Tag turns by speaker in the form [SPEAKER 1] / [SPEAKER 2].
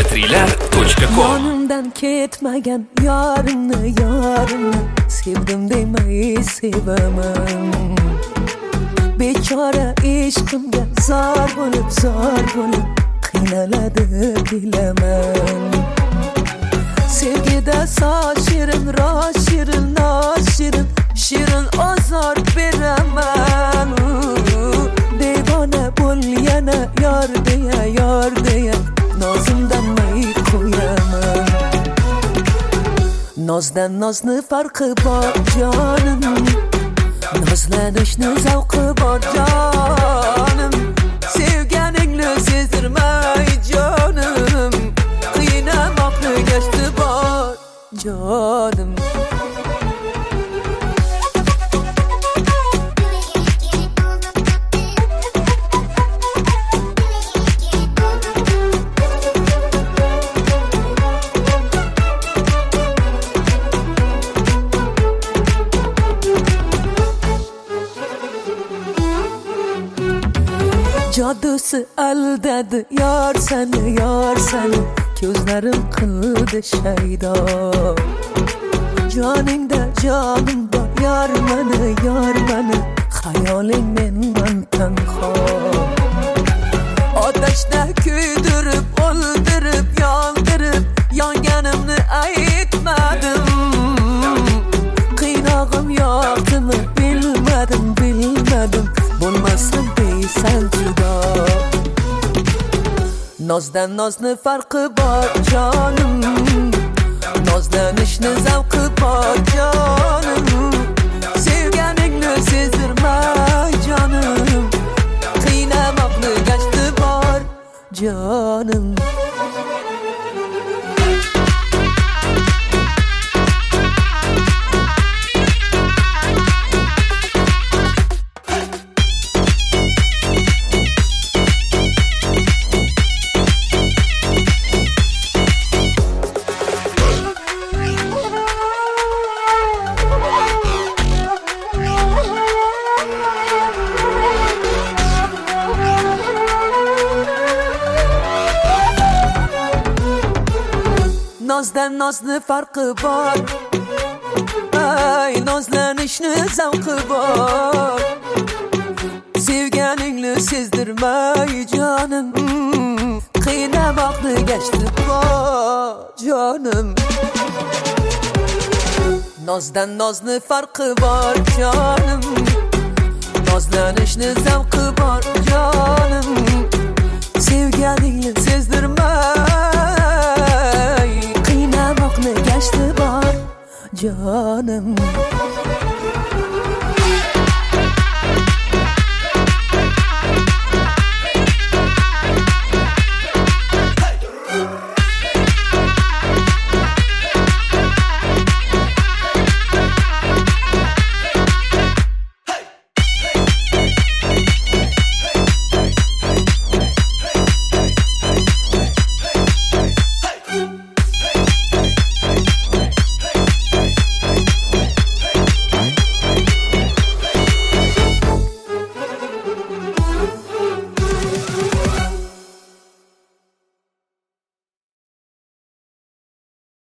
[SPEAKER 1] mp3lar.com.
[SPEAKER 2] Yonimdan ketmagan yorimni sevdim demay sevaman. Bechora ishqimga zor bo'lib qiynaladi bilaman. Sevgida shirin roz shirin noz shirin ozor beraman. Devona bo'l yana yor deya nozimdan may qo'yaman. Nozdan nozni farqi bor jonim, nozlanishni zavqi bor jonim. Sevganingni sezdirmay jonim, qiynamoqni gashti bor jonim. Jadusi aldadi yor seni ko'zlarim qildi shaydo. Joningda jonim bor yor mani xayoling mendan tanho. Otashda kuydirib o'ldirib yondirib yonganimni aytmadim. Qiynog'im yoqdimi bilmadim bo'lmasam deysan judo. Nozdan nozni farqi bor jonim, nozlanishni zavqi bor jonim. Sevganingni sezdirmay jonim, qiynamoqni gashti bor jonim. Nozdan nozni farqi bor, ay nozlanishni zavqi bor. Sevganingni sezdirmay jonim, qiynamoqni gashti bor jonim. Nozdan nozni farqi bor jonim, nozlanishni zavqi bor jonim. Sevganingni sezdirmay qiynamoqni gashti bor jonim.